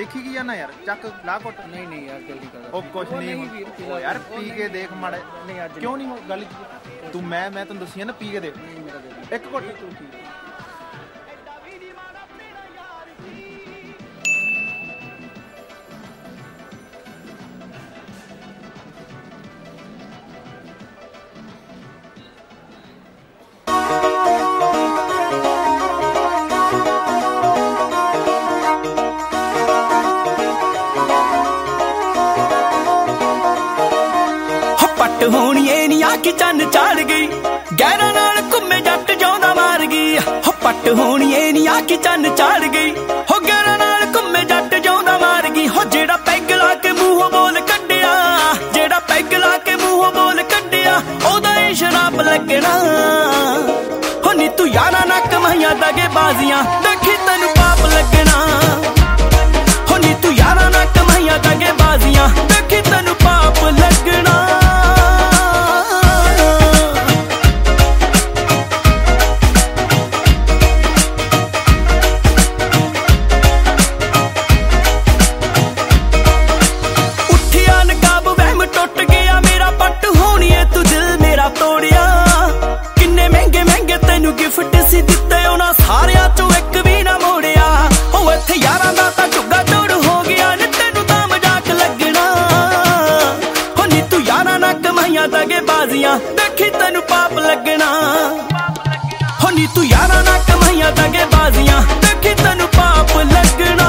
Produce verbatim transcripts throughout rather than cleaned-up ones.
देखी की जाना यार, चक ला कुट। नहीं नहीं यार जल्दी कर। ओ कुछ नहीं ओ यार, पी के देख माड़े। नहीं आज क्यों नहीं गल तू मैं मैं तैਨੂੰ दसी ना, पी के देख एक घुट। पट होनी नी आखी चन चाड़ गई, गैरा नाल घुमे जट जांदा मार गई। हो पट होनी नी आखी चन चाड़ गई, हो गैरा नाल घुमे जट जांदा मार गई। हो जेड़ा पैग ला के मूंहों बोल कड्डिया, जेड़ा पैग ला के मूंहों बोल कड्डिया, ओदा ही शराब लगना। हो नी तू यारा ना कमाइयां दगे बाजियां, देखी तैनू पाप लगना। हो नी तू यारा ना कमाइयां दगे बाजियां, देखी तैनू पाप लगना। तोड़िया किन्ने महंगे महंगे तेनू गिफ्ट सी दिते, उन्हां सारियां चों एक भी ना मोड़िया। हो इत्थे यारां दा तां झुग्गा तोड़ हो गया, नी तेनू तां मजाक लगना। हो नी तू यारां ना कमाइयां दगे बाजियां, देखी तैनू पाप लगना। हो नी तू यारां ना कमाइयां दगे बाजियां, देखी तैनू पाप लगना।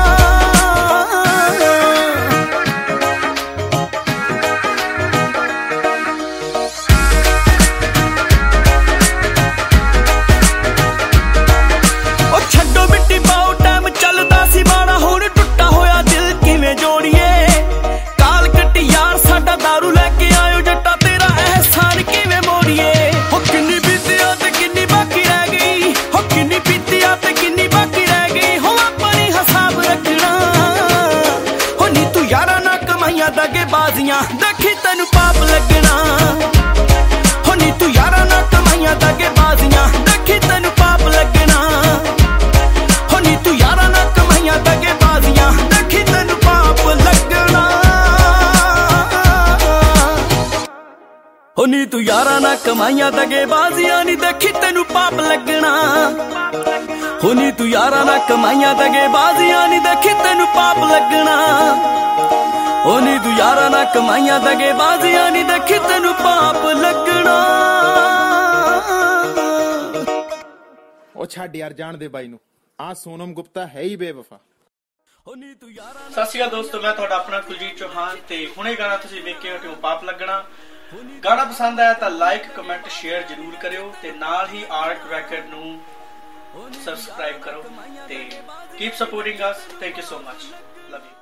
दगे बाजियां, देखी तैनू पाप लगना। हो नी तू यारा ना कमाइयां दगे बाजियां, देखी तैनू पाप लगना। हो नी तू यारा ना कमाइयां दगे बाजियां, देखी तैनू पाप लगना। हो नी तू यारा ना कमाइयां दगे बाजियां, नी देखी तैनू पाप लगना। हो नी तू यारा ना कमाइयां दगे बाजियां, नी देखी तैनू पाप लगना। ओ नी तू यारा ना कमाइयां दगे बाजियां, नी देखी तैनू पाप लगना। ओ छड्ड यार, जान दे बाई नू। आ सोनम गुप्ता है ही बेवफा। सत श्री अकाल दोस्तों, मैं तुहाडा अपना कुलजीत चौहान ते हुणे गाना तुसीं वेख के हटिओ पाप लगना। गाना पसंद आया तां लाइक कमेंट शेयर जरूर करियो ते नाल ही आर्ट रैकेट नू सबसक्राइब करो ते keep supporting us. Thank you so much, love you.